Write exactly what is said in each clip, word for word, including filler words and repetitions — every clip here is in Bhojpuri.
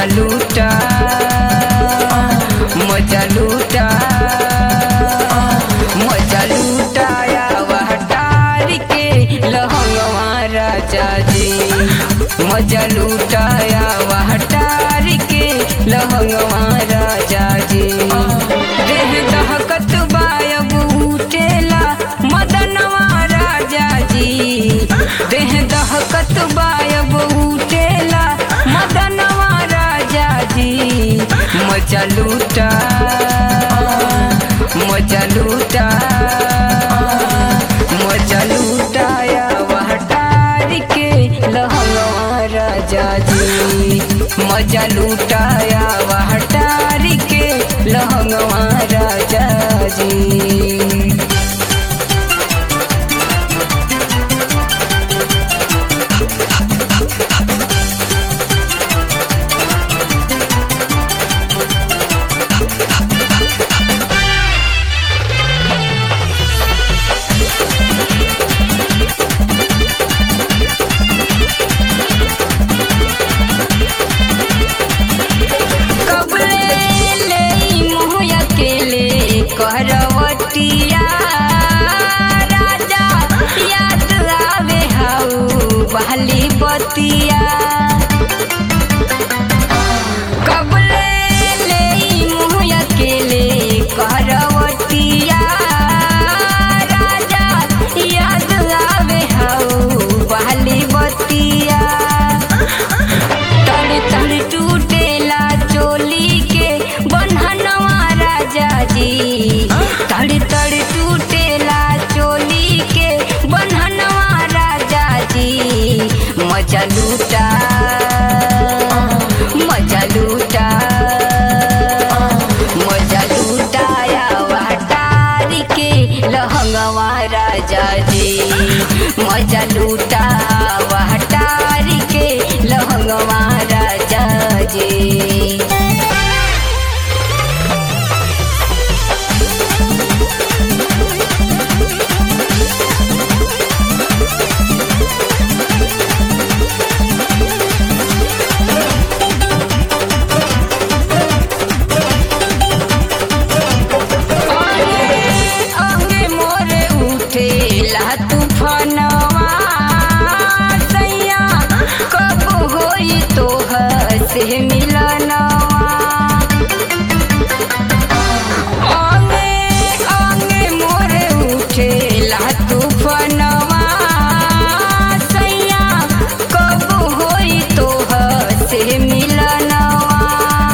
लूटा मजा लूटा मजा लूटाया वह तारी के लहंगवा राजा जी। मजा लूटाया वह तारी के लहंगवा राजा जी। देह दहकत बायब उठेला मदनवा राजा जी। देह दहकत बायब उठेला मदनवा राजा जी। मजा लूटा मजा लूटा मजा लूटाया वह तारी के लहंगवा राजा जी। मजा लूटाया वह तारी के लहंगवा राजा जी। करवटिया राजा याद आवे हाउ बहली बतिया। कबले ले मुँह अकेले करवटिया राजा याद आवे हाउ बहली बतिया। तड़ तड़ टूटेला चोली के बन्हनवा राजा जी। तड़ तड़ टूटेला चोली के बन्हनवा राजा जी। मजा लूटा मजा लूटा मजा लूटाया वह तारी के लहंगवा राजा जी। मजा लूटा वह तारी के लहंगवा राजा जी। तूफानवा सैया कब होई तोहर से मिलनवा। आंगे आंगे मोरे उठेला तूफानवा सैया कब होई तोहर से मिलनवा।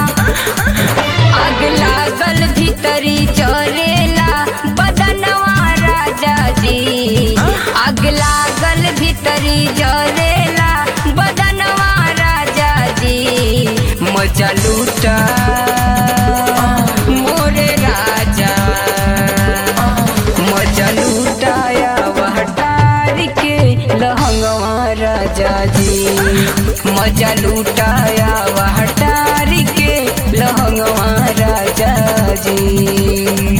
आग लागल भीतरी जरेला बदनवा राजा जी। आग लागल भीतरी जरेला बदनवा राजा जी। मजा लूटा मोरे राजा मजा लूटाया वह तारी के लहंगवा राजा जी। मजा लूटाया वह तारी के लहंगवा राजा जी।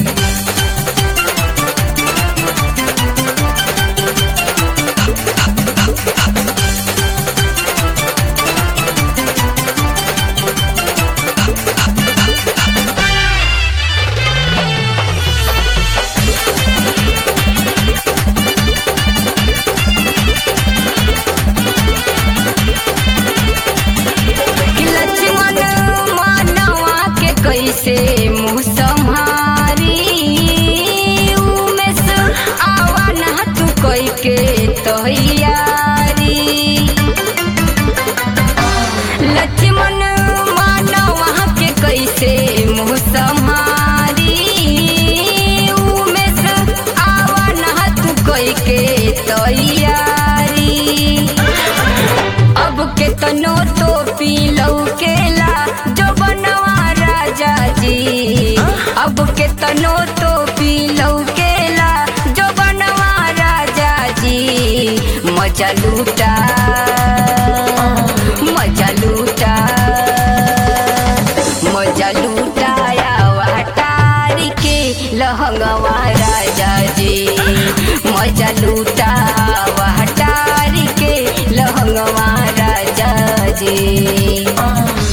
लक्ष्मण मानवा के कैसे मुँह संहारी उमेश आवा ना तू कई के तैयारी। लक्ष्मण मानवा के कैसे मुँह संहारी उमेश आवा ना तू कई के तैयारी। अब के तनो तो पी लौकेला जो बनवा राजा जी। अब के तनो तो पी लौकेला जो बनवा राजा जी। मजा लूटा मजा लूटा मजा लूटाया वह तारी के लहंगवा राजा जी। मजा लूटा वह तारी के लहंगवा राजा जी।